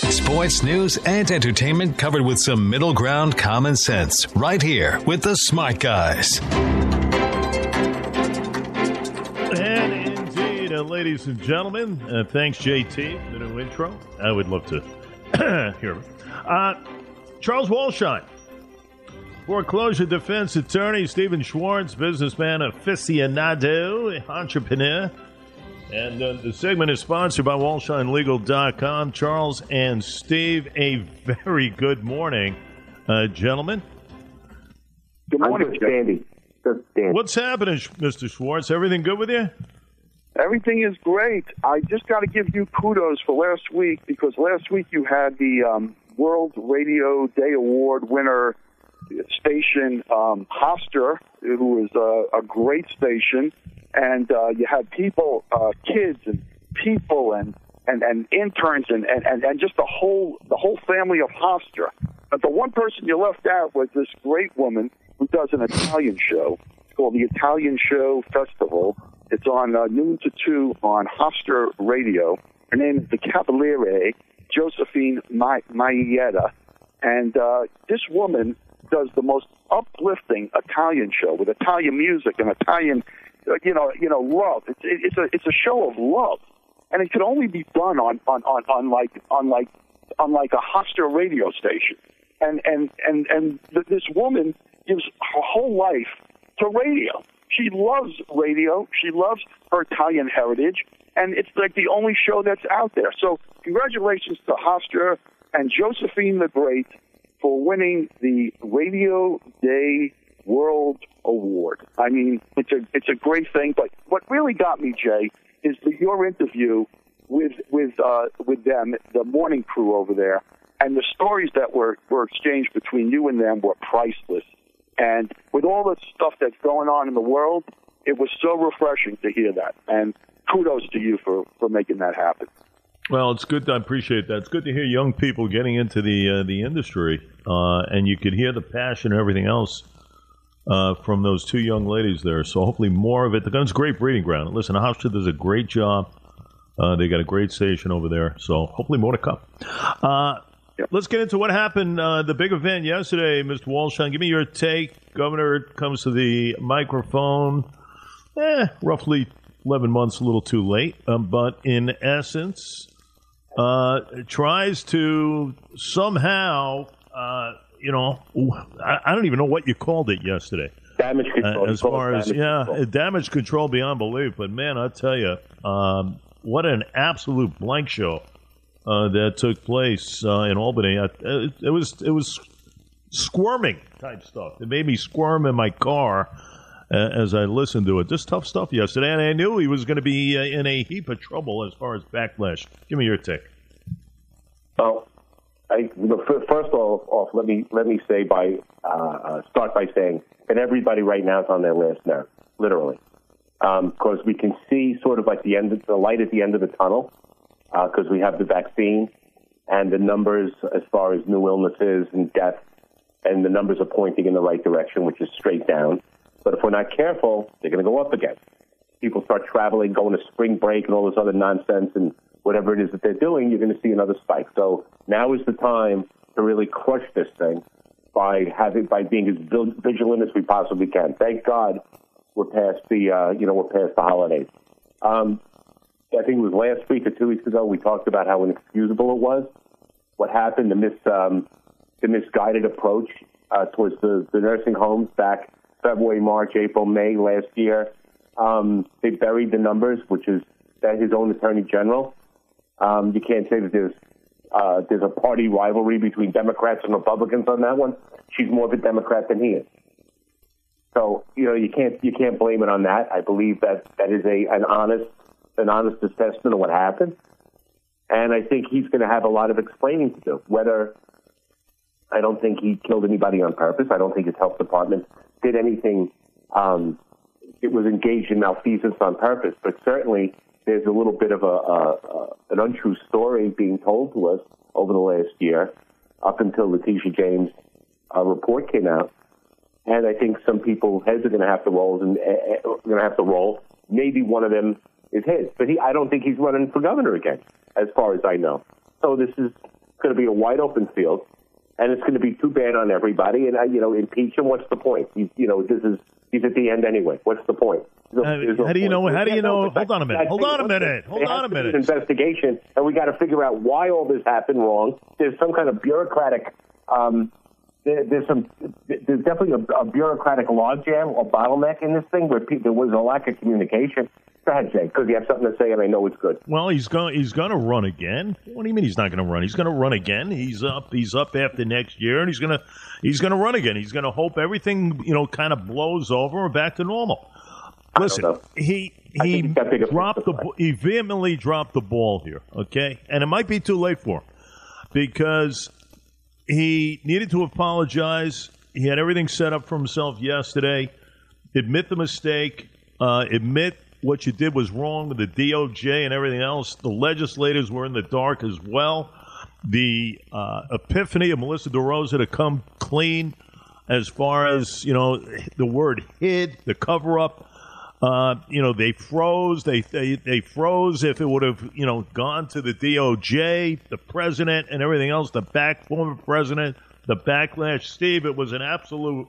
Sports, news, and entertainment covered with some middle ground common sense. Right here with the Smart Guys. And indeed, ladies and gentlemen, thanks, JT, for the new intro. I would love to hear it. Charles Wolshine, foreclosure defense attorney, Stephen Schwartz, businessman, aficionado, entrepreneur. And the segment is sponsored by WolshineLegal.com. Charles and Steve, a very good morning, gentlemen. Good morning, Sandy. What's happening, Mr. Schwartz? Everything good with you? Everything is great. I just got to give you kudos for last week, because last week you had the World Radio Day Award winner station, Hofstra, who is a great station. And you had people, kids and people and interns and just the whole family of Hofstra. But the one person you left out was this great woman who does an Italian show. It's called the Italian Show Festival. It's on noon to 2 on Hofstra Radio. Her name is the Cavaliere, Josephine Maietta. And this woman does the most uplifting Italian show with Italian music and Italian love. It's a show of love, and it could only be done on like a Hofstra radio station. And this woman gives her whole life to radio. She loves radio. She loves her Italian heritage, and it's like the only show that's out there. So congratulations to Hofstra and Josephine the Great for winning the Radio Day World Award. I mean, it's a great thing. But what really got me, Jay, is your interview with them, the morning crew over there, and the stories that were exchanged between you and them were priceless. And with all the stuff that's going on in the world, it was so refreshing to hear that. And kudos to you for making that happen. Well, it's good. I appreciate that. It's good to hear young people getting into the industry, and you could hear the passion and everything else from those two young ladies there. So hopefully more of it. It's a great breeding ground. Listen, Hofstra does a great job. They got a great station over there. So hopefully more to come. Let's get into what happened, the big event yesterday, Mr. Wolshine. Give me your take. Governor comes to the microphone roughly 11 months, a little too late. But in essence, tries to somehow, I don't even know what you called it yesterday. Damage control. As far as, damage control beyond belief. But, man, I tell you, what an absolute blank show that took place in Albany. It was squirming type stuff. It made me squirm in my car as I listened to it. Just tough stuff yesterday, and I knew he was going to be in a heap of trouble as far as backlash. Give me your take. Well, first off, let me say start by saying that everybody right now is on their last nerve, literally, because we can see sort of like the light at the end of the tunnel, because we have the vaccine and the numbers as far as new illnesses and deaths, and the numbers are pointing in the right direction, which is straight down. But if we're not careful, they're going to go up again. People start traveling, going to spring break and all this other nonsense, and whatever it is that they're doing, you're going to see another spike. So now is the time to really crush this thing by being as vigilant as we possibly can. Thank God we're past the holidays. I think it was last week or 2 weeks ago we talked about how inexcusable it was. What happened, the misguided approach towards the nursing homes back February, March, April, May last year. They buried the numbers, which is that his own attorney general. You can't say that there's a party rivalry between Democrats and Republicans on that one. She's more of a Democrat than he is. So you can't blame it on that. I believe that is an honest assessment of what happened, and I think he's going to have a lot of explaining to do. I don't think he killed anybody on purpose. I don't think his health department did anything. It was engaged in malfeasance on purpose, but certainly there's a little bit of an untrue story being told to us over the last year, up until Letitia James' report came out. And I think some people's heads are going to have to roll. Maybe one of them is his, but I don't think he's running for governor again, as far as I know. So this is It's going to be a wide open field, and it's going to be too bad on everybody. And impeach him. What's the point? He's at the end anyway. What's the point? How do you know? Hold on a minute. Investigation, and we got to figure out why all this happened wrong. There's some kind of bureaucratic. There's definitely a bureaucratic logjam or bottleneck in this thing where there was a lack of communication. Go ahead, Jay, because you have something to say, and I know it's good. Well, he's going to run again. What do you mean he's not going to run? He's going to run again. He's up after next year, and he's going to run again. He's going to hope everything kind of blows over and back to normal. Listen, he vehemently dropped the ball here. Okay, and it might be too late for him because he needed to apologize. He had everything set up for himself yesterday. Admit the mistake. Admit what you did was wrong with the DOJ and everything else. The legislators were in the dark as well. The epiphany of Melissa DeRosa to come clean as far as, the word hid, the cover-up. They froze. They froze if it would have, gone to the DOJ, the president, and everything else, former president, the backlash. Steve, it was an absolute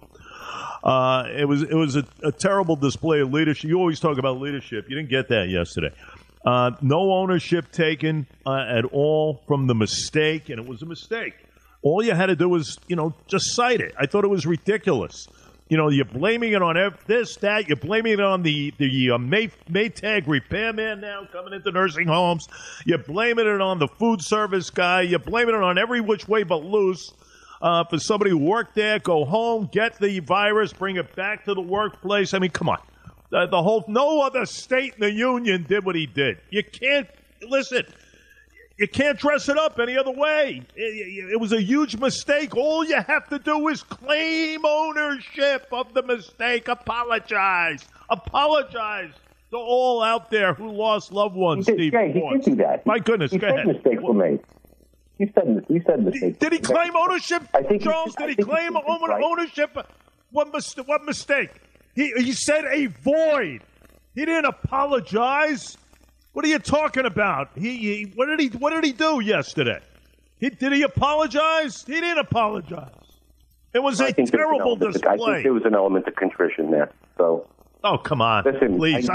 it was a terrible display of leadership. You always talk about leadership. You didn't get that yesterday. No ownership taken at all from the mistake, and it was a mistake. All you had to do was, just cite it. I thought it was ridiculous. You're blaming it on this, that. You're blaming it on the Maytag repairman now coming into nursing homes. You're blaming it on the food service guy. You're blaming it on every which way but loose. For somebody who worked there, go home, get the virus, bring it back to the workplace. I mean, come on. No other state in the union did what he did. You can't dress it up any other way. It was a huge mistake. All you have to do is claim ownership of the mistake. Apologize to all out there who lost loved ones. He did do that. My goodness, go ahead. Mistakes were made. He said mistakes. Did he claim ownership, Charles? Did he claim ownership? What mistake? He said a void. He didn't apologize. What are you talking about? What did he do yesterday? Did he apologize? He didn't apologize. It was a terrible display. I think there was an element of contrition there. So. Oh, come on. Please. I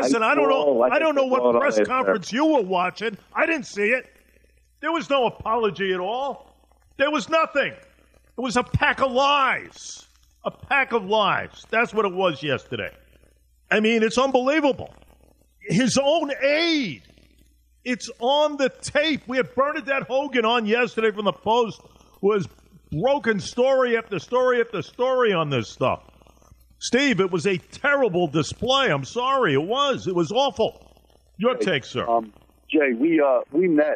don't know what press conference you were watching. I didn't see it. There was no apology at all. There was nothing. It was a pack of lies. A pack of lies. That's what it was yesterday. I mean, it's unbelievable. His own aide. It's on the tape. We had Bernadette Hogan on yesterday from the Post, who has broken story after story after story on this stuff. Steve, it was a terrible display. I'm sorry. It was. It was awful. Your take, sir. Jay, we met.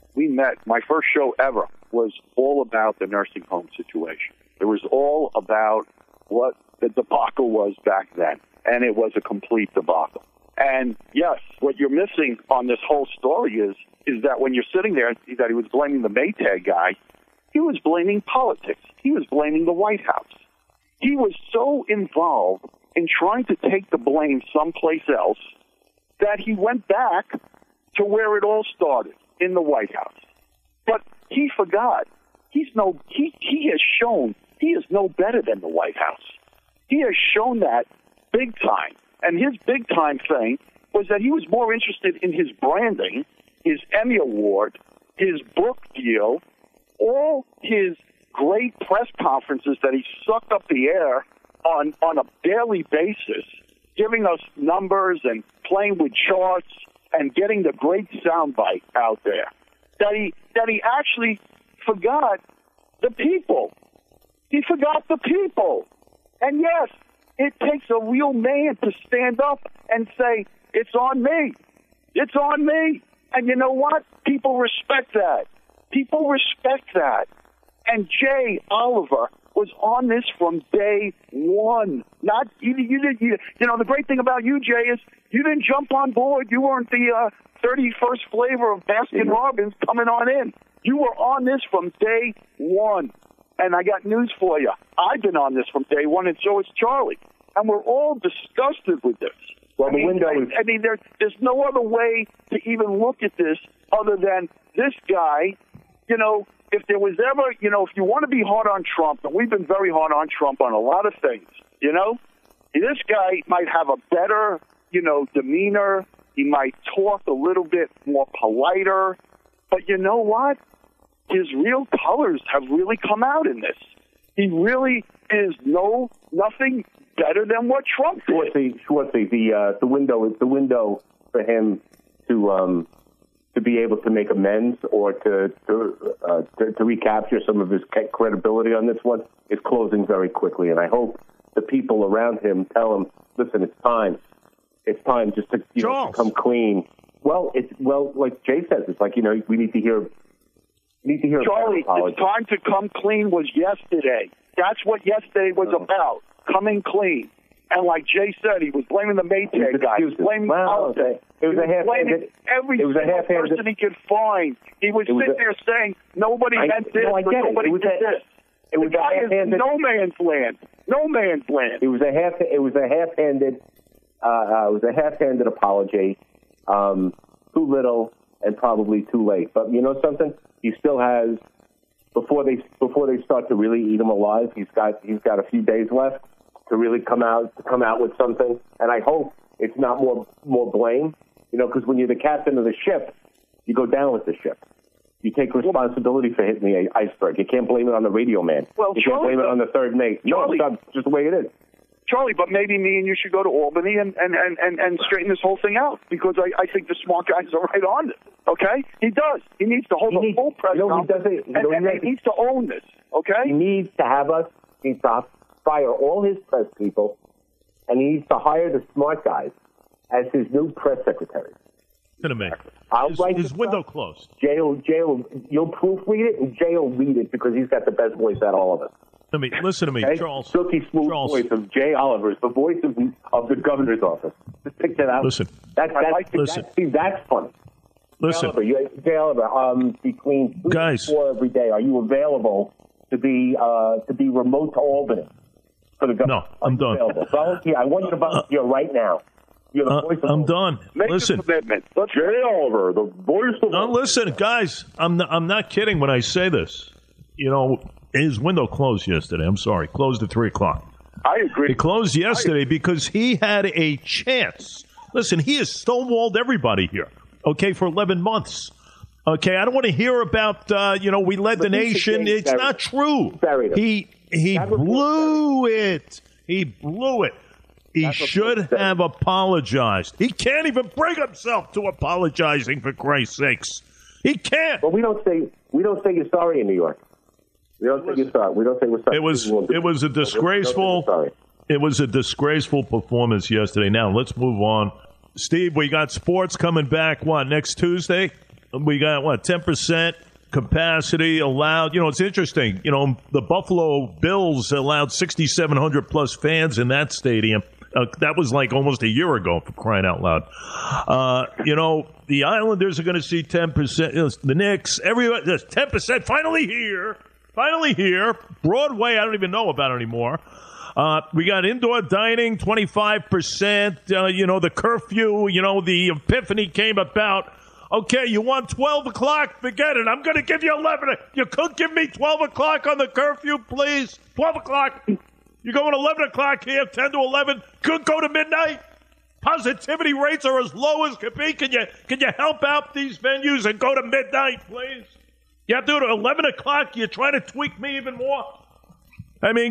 My first show ever was all about the nursing home situation. It was all about what the debacle was back then, and it was a complete debacle. And yes, what you're missing on this whole story is that when you're sitting there and see that he was blaming the Maytag guy, he was blaming politics. He was blaming the White House. He was so involved in trying to take the blame someplace else that he went back to where it all started, in the White House. But he forgot. He has shown he is no better than the White House. He has shown that big time. And his big time thing was that he was more interested in his branding, his Emmy Award, his book deal, all his great press conferences that he sucked up the air on a daily basis, giving us numbers and playing with charts and getting the great soundbite out there. That he actually forgot the people. He forgot the people. And yes, it takes a real man to stand up and say, it's on me. It's on me. And you know what? People respect that. People respect that. And Jay Oliver was on this from day one. Not you. The great thing about you, Jay, is you didn't jump on board. You weren't the 31st flavor of Baskin Robbins coming on in. You were on this from day one. And I got news for you. I've been on this from day one, and so is Charlie. And we're all disgusted with this. Well, there's no other way to even look at this other than this guy you know, if there was ever, you know, if you want to be hard on Trump, and we've been very hard on Trump on a lot of things, you know, this guy might have a better, you know, demeanor. He might talk a little bit more politer. But you know what? His real colors have really come out in this. He really is nothing better than what Trump did. Schwartzy, the window for him to be able to make amends or to recapture some of his credibility on this one is closing very quickly. And I hope the people around him tell him, listen, it's time. It's time just to come clean. Well, like Jay says, it's like, you know, we need to hear. Charlie, it's time to come clean was yesterday. That's what yesterday was about, coming clean. And like Jay said, he was blaming the Maytag guy. He was blaming politics. It was a half-handed. Every person he could find. He was sitting there saying nobody meant this, but nobody did this. It was a half-handed. No man's land. No man's land. It was a half-handed. It was a half-handed apology. Too little and probably too late. But you know something? He still has. Before they start to really eat him alive, he's got a few days left to really come out with something. And I hope it's not more blame. You know, because when you're the captain of the ship, you go down with the ship. You take responsibility for hitting the iceberg. You can't blame it on the radio man. Well, you can't blame it on the third mate. No, it's just the way it is. Charlie, but maybe me and you should go to Albany and straighten this whole thing out, because I think the smart guys are right on it. Okay? He does. He needs to hold a full press conference, and he needs to own this. Okay? He needs to fire all his press people, and he needs to hire the smart guys as his new press secretary. His window closed. Jay will, you'll proofread it, and Jay will read it because he's got the best voice out of all of us. Listen to me, okay? Charles. Silky smooth voice of Jay Oliver is the voice of the governor's office. Just pick that out. Listen. That's funny. Listen. Jay Oliver, between 2 and 4 every day, are you available to be remote to Albany for the governor? No, I'm done. Volunteer. I want you to volunteer right now. You're the voice of I'm done. Listen. Jay Oliver, the voice of No, listen, guys. I'm not kidding when I say this. You know, his window closed yesterday. I'm sorry. Closed at 3 o'clock. I agree. It closed yesterday because he had a chance. Listen, he has stonewalled everybody here, okay, for 11 months. Okay, I don't want to hear about, we led the nation. It's not true. He blew it. He blew it. He should have apologized. He can't even bring himself to apologizing, for Christ's sakes. He can't. Well, we don't say you're sorry in New York. We don't say you're sorry. We don't say we're sorry. It was a disgraceful. It was a disgraceful performance yesterday. Now let's move on. Steve, we got sports coming back. Next Tuesday? We got 10% capacity allowed. You know, it's interesting. You know, the Buffalo Bills allowed 6,700 plus fans in that stadium. That was like almost a year ago, for crying out loud. The Islanders are going to see 10%. The Knicks, everybody, there's 10%. Finally here. Broadway, I don't even know about anymore. We got indoor dining, 25%. The curfew, the epiphany came about. Okay, you want 12 o'clock? Forget it. I'm going to give you 11. You could give me 12 o'clock on the curfew, please? 12 o'clock. You're going 11 o'clock here, 10 to 11. Could go to midnight. Positivity rates are as low as could be. Can you help out these venues and go to midnight, please? You have to do it at 11 o'clock. You're trying to tweak me even more. I mean,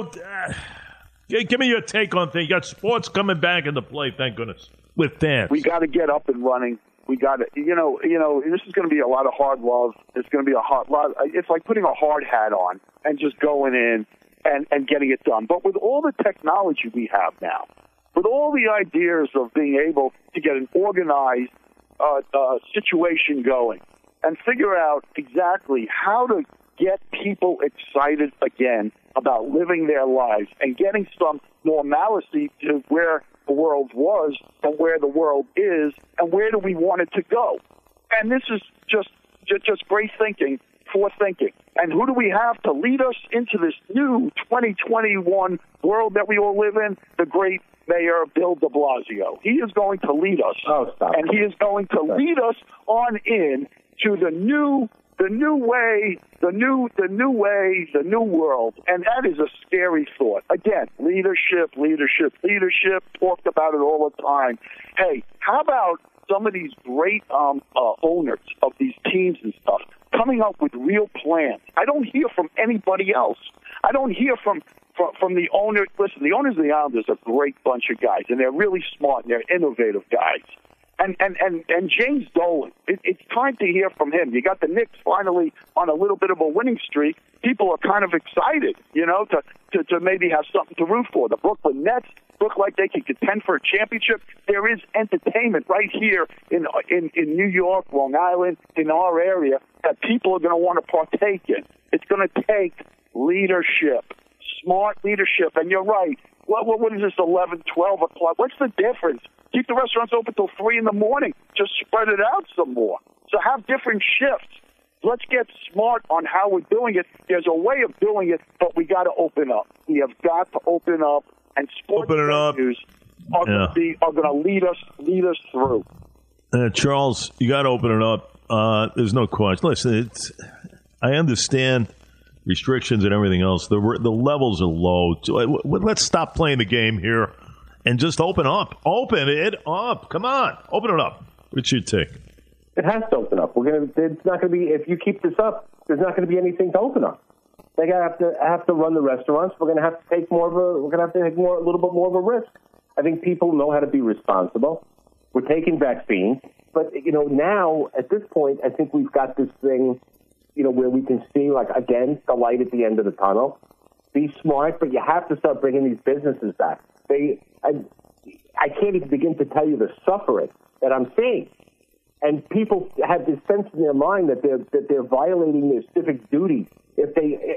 give me your take on things. You got sports coming back into play, thank goodness, with fans. We got to get up and running. We got to, this is going to be a lot of hard love. It's going to be a hard lot. It's like putting a hard hat on and just going in and getting it done. But with all the technology we have now, with all the ideas of being able to get an organized situation going and figure out exactly how to get people excited again about living their lives and getting some normalcy to where the world was and where the world is and where do we want it to go. And this is just great thinking, forethinking. And who do we have to lead us into this new 2021 world that we all live in? The great Mayor Bill de Blasio. He is going to lead us. Oh, stop. And he is going to lead us on in to the new the new way, the new world, and that is a scary thought. Again, leadership, talked about it all the time. Hey, how about some of these great owners of these teams and stuff coming up with real plans? I don't hear from anybody else. I don't hear from the owner. Listen, the owners of the Islanders are a great bunch of guys, and they're really smart, and they're innovative guys. And James Dolan, it's time to hear from him. You got the Knicks finally on a little bit of a winning streak. People are kind of excited, to maybe have something to root for. The Brooklyn Nets look like they could contend for a championship. There is entertainment right here in New York, Long Island, in our area that people are going to want to partake in. It's going to take leadership, smart leadership. And you're right. What is this, 11, 12 o'clock? What's the difference? Keep the restaurants open till 3 in the morning. Just spread it out some more. So have different shifts. Let's get smart on how we're doing it. There's a way of doing it, but we got to open up. We have got to open up, and sports venues are going to lead us through. Charles, you got to open it up. There's no question. Listen, I understand restrictions and everything else. The levels are low. Let's stop playing the game here and just open up. Open it up. Come on. Open it up. What's your take? It has to open up. It's not going to be, if you keep this up, there's not going to be anything to open up. They have to run the restaurants. We're going to have to take a little bit more of a risk. I think people know how to be responsible. We're taking vaccines. But, now at this point, I think we've got this thing, where we can see, again, the light at the end of the tunnel. Be smart, but you have to start bringing these businesses back. I can't even begin to tell you the suffering that I'm seeing. And people have this sense in their mind that they're violating their civic duty if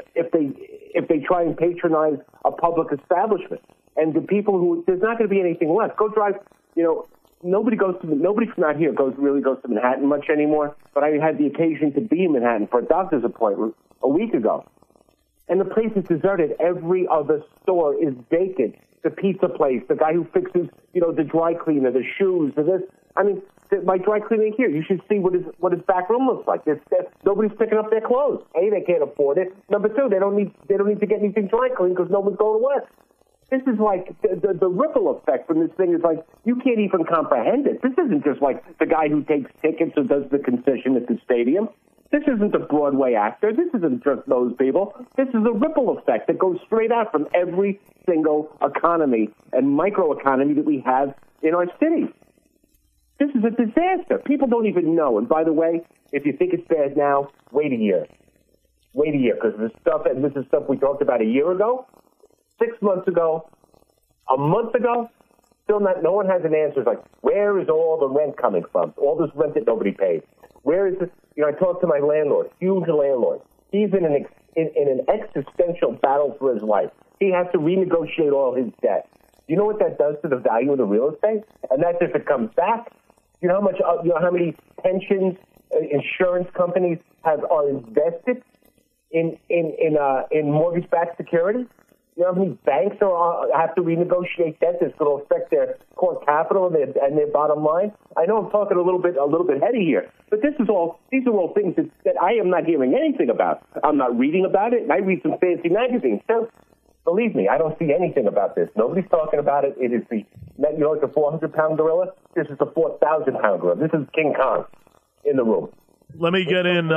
they try and patronize a public establishment. And the people there's not going to be anything left. Go drive, nobody from out here really goes to Manhattan much anymore. But I had the occasion to be in Manhattan for a doctor's appointment a week ago. And the place is deserted. Every other store is vacant. The pizza place, the guy who fixes, the dry cleaner, the shoes, my dry cleaning here. You should see what his back room looks like. Nobody's picking up their clothes. A, they can't afford it. Number two, they don't need to get anything dry cleaned because no one's going to work. This is like the ripple effect from this thing is like you can't even comprehend it. This isn't just like the guy who takes tickets or does the concession at the stadium. This isn't a Broadway actor. This isn't just those people. This is a ripple effect that goes straight out from every single economy and microeconomy that we have in our cities. This is a disaster. People don't even know. And by the way, if you think it's bad now, wait a year. Wait a year, because this is stuff we talked about a year ago, 6 months ago, a month ago. Still no one has an answer. It's like, where is all the rent coming from? All this rent that nobody paid. Where is this? I talked to my landlord, huge landlord. He's in an existential battle for his life. He has to renegotiate all his debt. You know what that does to the value of the real estate? And that's if it comes back. You know how many pensions, insurance companies are invested in mortgage-backed security? You know how many banks have to renegotiate debt that's going to affect their core capital and their bottom line? I know I'm talking a little bit heady here, but these are all things that I am not hearing anything about. I'm not reading about it, and I read some fancy magazines. So believe me, I don't see anything about this. Nobody's talking about it. It is the 400-pound gorilla. This is the 4,000-pound gorilla. This is King Kong in the room. Let me get in.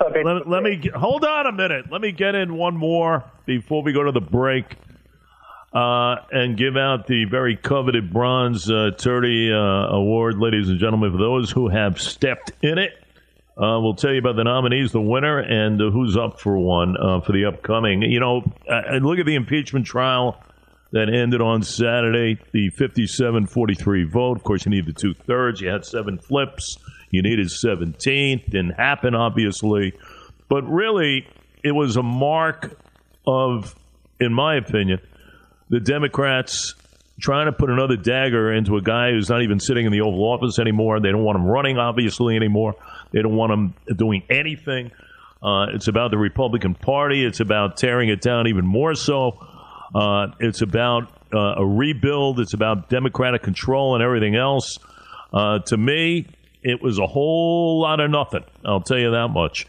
Hold on a minute. Let me get in one more before we go to the break, and give out the very coveted Bronze Turdy Award, ladies and gentlemen, for those who have stepped in it. We'll tell you about the nominees, the winner, and who's up for one for the upcoming. Look at the impeachment trial that ended on Saturday. The 57-43 vote. Of course, you need the 2/3. You had 7 flips. You needed 17. Didn't happen, obviously. But really, it was a mark of, in my opinion, the Democrats trying to put another dagger into a guy who's not even sitting in the Oval Office anymore. They don't want him running, obviously, anymore. They don't want him doing anything. It's about the Republican Party. It's about tearing it down even more so. It's about a rebuild. It's about Democratic control and everything else. To me, it was a whole lot of nothing. I'll tell you that much.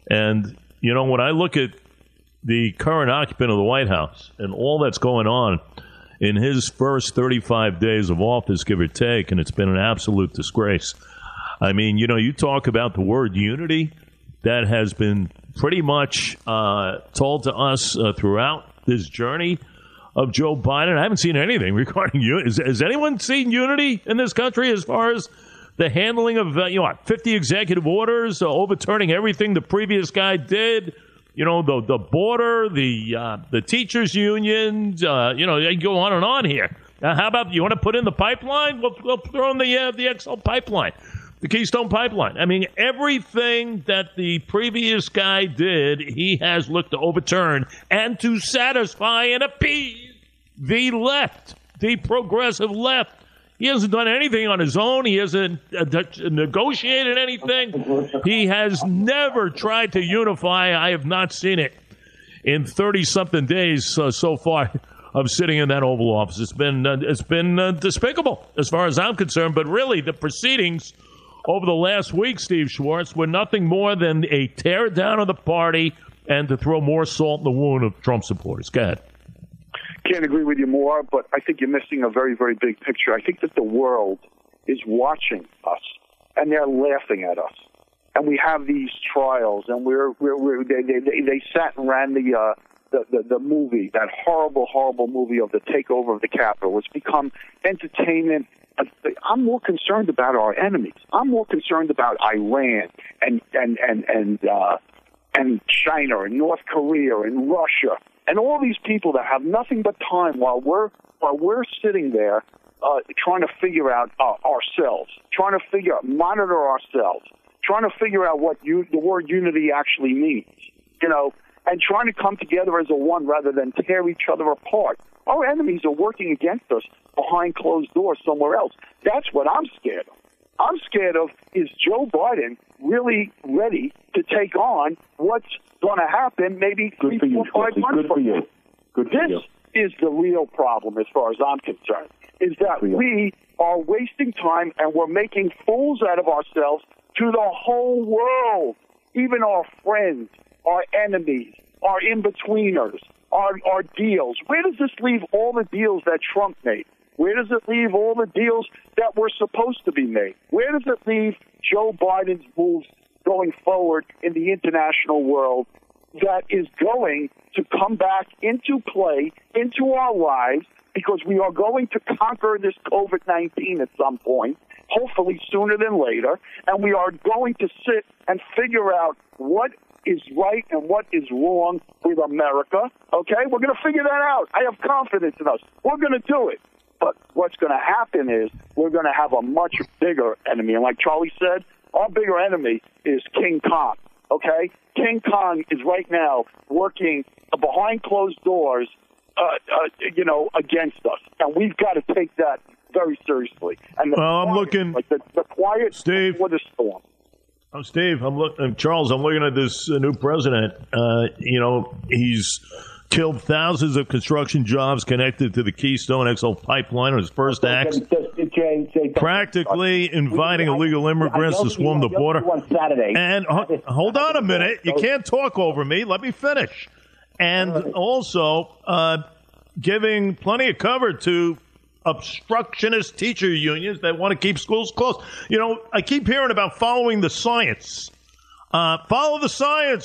And, when I look at the current occupant of the White House and all that's going on in his first 35 days of office, give or take, and it's been an absolute disgrace. I mean, you talk about the word unity that has been pretty much told to us throughout this journey of Joe Biden. I haven't seen anything regarding unity. Has anyone seen unity in this country as far as the handling of 50 executive orders, overturning everything the previous guy did? The border, the teachers' unions, you go on and on here. How about, you want to put in the pipeline? We'll throw in the XL pipeline, the Keystone Pipeline. I mean, everything that the previous guy did, he has looked to overturn and to satisfy and appease the left, the progressive left. He hasn't done anything on his own. He hasn't negotiated anything. He has never tried to unify. I have not seen it in 30-something days so far of sitting in that Oval Office. It's been despicable as far as I'm concerned. But really, the proceedings over the last week, Steve Schwartz, were nothing more than a tear down of the party and to throw more salt in the wound of Trump supporters. Go ahead. Can't agree with you more, but I think you're missing a very, very big picture. I think that the world is watching us, and they're laughing at us. And we have these trials, and they sat and ran the movie, that horrible, horrible movie of the takeover of the Capitol. It's become entertainment. I'm more concerned about our enemies. I'm more concerned about Iran and China and North Korea and Russia. And all these people that have nothing but time while we're sitting there trying to figure out ourselves, trying to monitor ourselves, trying to figure out what the word unity actually means, and trying to come together as a one rather than tear each other apart. Our enemies are working against us behind closed doors somewhere else. That's what I'm scared of. I'm scared of, is Joe Biden really ready to take on what's going to happen maybe 3, 4, 5 months from now? This is the real problem as far as I'm concerned, is that we are wasting time and we're making fools out of ourselves to the whole world, even our friends, our enemies, our in-betweeners, our deals. Where does this leave all the deals that Trump made? Where does it leave all the deals that were supposed to be made? Where does it leave Joe Biden's moves going forward in the international world that is going to come back into play, into our lives, because we are going to conquer this COVID-19 at some point, hopefully sooner than later, and we are going to sit and figure out what is right and what is wrong with America, okay? We're going to figure that out. I have confidence in us. We're going to do it. But what's going to happen is we're going to have a much bigger enemy. And like Charlie said, our bigger enemy is King Kong, okay? King Kong is right now working behind closed doors, against us. And we've got to take that very seriously. And I'm looking... Like the quiet Steve, before the storm. Steve, Charles, I'm looking at this new president. He's killed thousands of construction jobs connected to the Keystone XL pipeline on his first act, practically inviting illegal immigrants to swarm the border. And hold on a minute. You can't talk over me. Let me finish. And also giving plenty of cover to obstructionist teacher unions that want to keep schools closed. I keep hearing about following the science. Follow the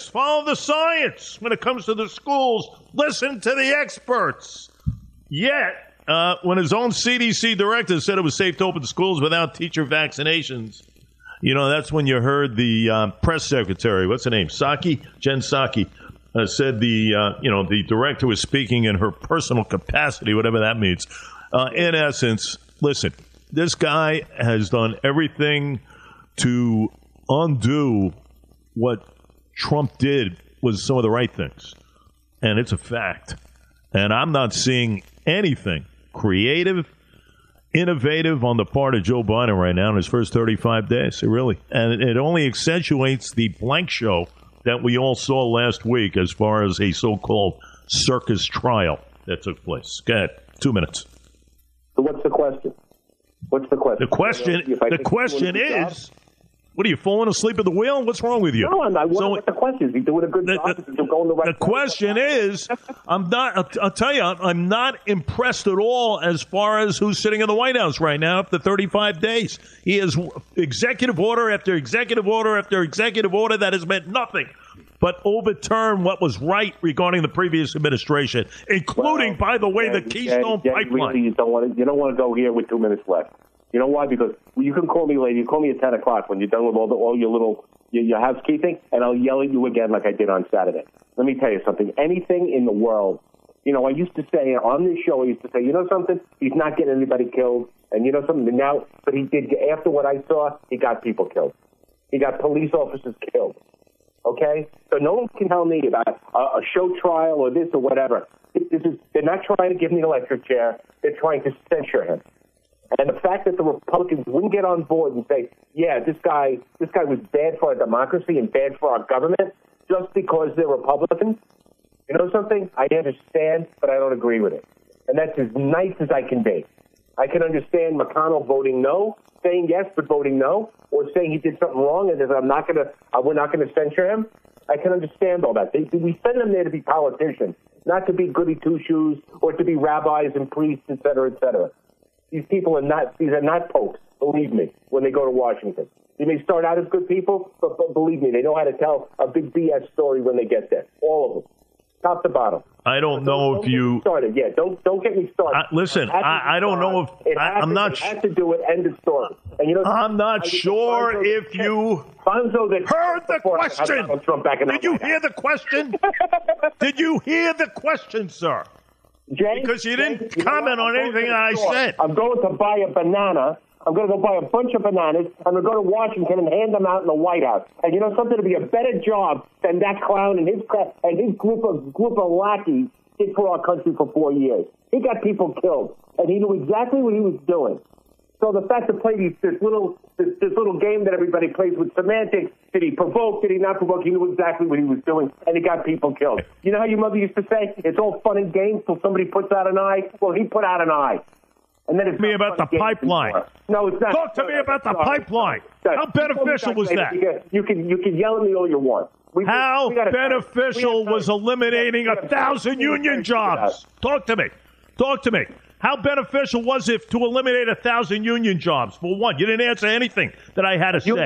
science when it comes to the schools. Listen to the experts. Yet, when his own CDC director said it was safe to open schools without teacher vaccinations, that's when you heard the press secretary, what's her name, Jen Psaki, said the director was speaking in her personal capacity, whatever that means. In essence, listen, this guy has done everything to undo what Trump did was some of the right things. And it's a fact. And I'm not seeing anything creative, innovative on the part of Joe Biden right now in his first 35 days. And it only accentuates the blank show that we all saw last week as far as a so-called circus trial that took place. Go ahead. 2 minutes. So what's the question? The question is, What are you, falling asleep at the wheel? What's wrong with you? No, I'm not. What the question is? He's doing a good job. He's going the right The question is, I'll tell you, I'm not impressed at all as far as who's sitting in the White House right now after 35 days. He has executive order after executive order after executive order that has meant nothing but overturn what was right regarding the previous administration, including, by the way, the Keystone Pipeline. Really, you don't want to go here with 2 minutes left. You know why? Because you can call me later. You call me at 10 o'clock when you're done with all your little your housekeeping, and I'll yell at you again like I did on Saturday. Let me tell you something. Anything in the world, I used to say on this show, I used to say, you know something? He's not getting anybody killed. And you know something? Now, but he did, after what I saw, he got people killed. He got police officers killed. Okay? So no one can tell me about a show trial or this or whatever. They're not trying to give me an electric chair. They're trying to censure him. And the fact that the Republicans wouldn't get on board and say, yeah, this guy was bad for our democracy and bad for our government just because they're Republicans, you know something? I understand, but I don't agree with it. And that's as nice as I can be. I can understand McConnell voting no, saying yes but voting no, or saying he did something wrong and we're not going to censure him. I can understand all that. We send them there to be politicians, not to be goody two-shoes or to be rabbis and priests, et cetera, et cetera. These are not popes, believe me, when they go to Washington. They may start out as good people, but believe me, they know how to tell a big BS story when they get there. All of them. Top to bottom. I don't know if you started. Yeah, don't get me started. Listen, I don't know if I'm not. I have to do it. End of story. And I'm not sure if you heard the question. Did you hear the question? Did you hear the question, sir? Jay, because you didn't comment on anything that I said. I'm going to buy a banana. I'm going to go buy a bunch of bananas. I'm going to go to Washington and hand them out in the White House. And you know something? To be a better job than that clown and his group of lackeys did for our country for 4 years. He got people killed, and he knew exactly what he was doing. So the fact to play this little game that everybody plays with semantics, did he provoke, did he not provoke, he knew exactly what he was doing, and he got people killed. You know how your mother used to say, it's all fun and games till somebody puts out an eye? Well, he put out an eye. And then it's me about the pipeline. No, it's not. Talk to me about the pipeline. How beneficial was that? You can yell at me all you want. How beneficial was eliminating 1,000 union jobs? Talk to me. How beneficial was it to eliminate 1,000 union jobs? For one, you didn't answer anything that I had to say.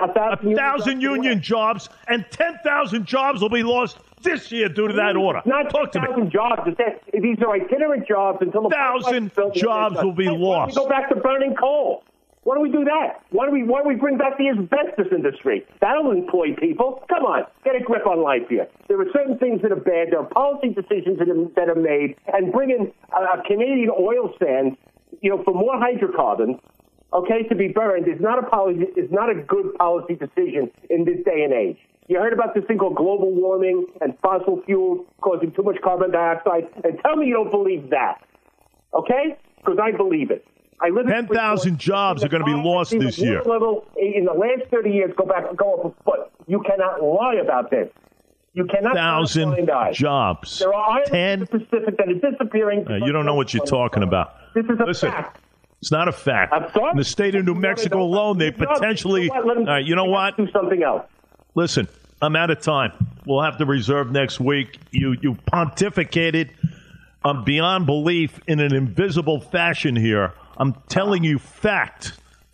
1,000 union jobs, and 10,000 jobs will be lost this year due to that order. Not talk to me. 10,000 jobs. These are itinerant jobs until the 1,000 jobs will be lost. We go back to burning coal. Why don't we do that? Why don't we bring back the asbestos industry? That'll employ people. Come on, get a grip on life here. There are certain things that are bad. There are policy decisions that are made, and bringing Canadian oil sands, for more hydrocarbons, to be burned is not a good policy decision in this day and age. You heard about this thing called global warming and fossil fuels causing too much carbon dioxide, and tell me you don't believe that, okay? Because I believe it. 10,000 jobs are going to be lost this year. In the last 30 years, go up a foot. You cannot lie about this. You cannot 1,000 jobs. There are islands in the Pacific that are disappearing. You don't know what you're talking about. This is a fact. It's not a fact. I'm sorry? In the state of New Mexico alone, they potentially... you know what? Do something else. Listen, I'm out of time. We'll have to reserve next week. You pontificated beyond belief in an invisible fashion here. I'm telling you fact.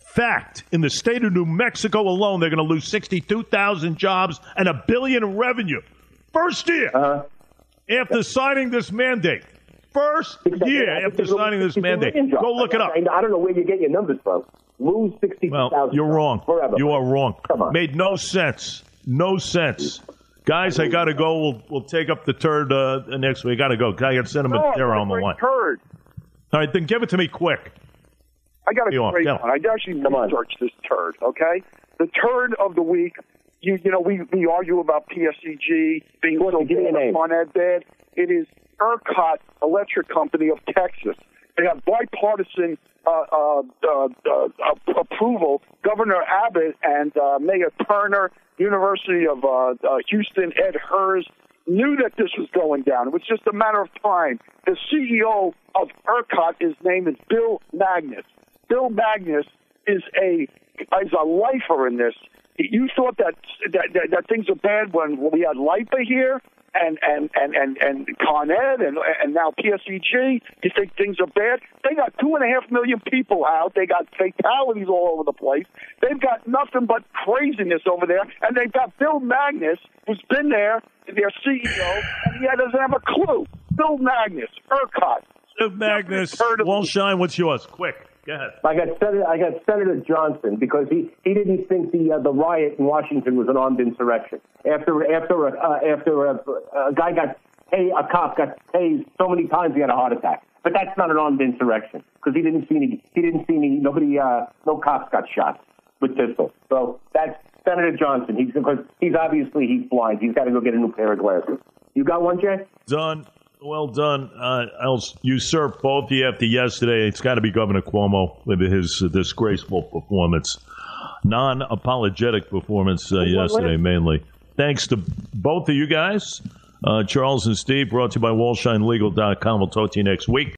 In the state of New Mexico alone, they're going to lose 62,000 jobs and $1 billion in revenue. First year after signing this mandate. First year after signing this mandate. Go look it up. I don't know where you get your numbers from. Lose 62,000. Well, you're wrong. Forever. You are wrong. Come on. Made no sense. No sense. Guys, I got to go. We'll take up the turd next week. I got to go. I got to send them a dinner on the line. Turd. All right, then give it to me quick. I got a great one. I actually researched this turd, okay? The turd of the week, we argue about PSEG being so bad on that bad. It is ERCOT Electric Company of Texas. They have bipartisan approval. Governor Abbott and Mayor Turner, University of Houston, Ed Hers, knew that this was going down. It was just a matter of time. The CEO of ERCOT, his name is Bill Magnus. Bill Magnus is a lifer in this. You thought that things are bad when we had LIPA here and Con Ed and now PSEG. You think things are bad? They got 2.5 million people out. They got fatalities all over the place. They've got nothing but craziness over there, and they've got Bill Magnus, who's been there, their CEO, and he doesn't have a clue. Bill Magnus, ERCOT. Bill Magnus, Wolshine, what's yours? Quick. Go ahead. I got Senator Johnson because he didn't think the riot in Washington was an armed insurrection. After a cop got tased so many times he had a heart attack. But that's not an armed insurrection because he didn't see any no cops got shot with pistols. So that's Senator Johnson. He's obviously blind. He's got to go get a new pair of glasses. You got one, Jay? Done. Well done. I'll usurp both of you after yesterday. It's got to be Governor Cuomo with his disgraceful performance. Non-apologetic performance yesterday, mainly. Thanks to both of you guys. Charles and Steve, brought to you by WolshineLegal.com. We'll talk to you next week.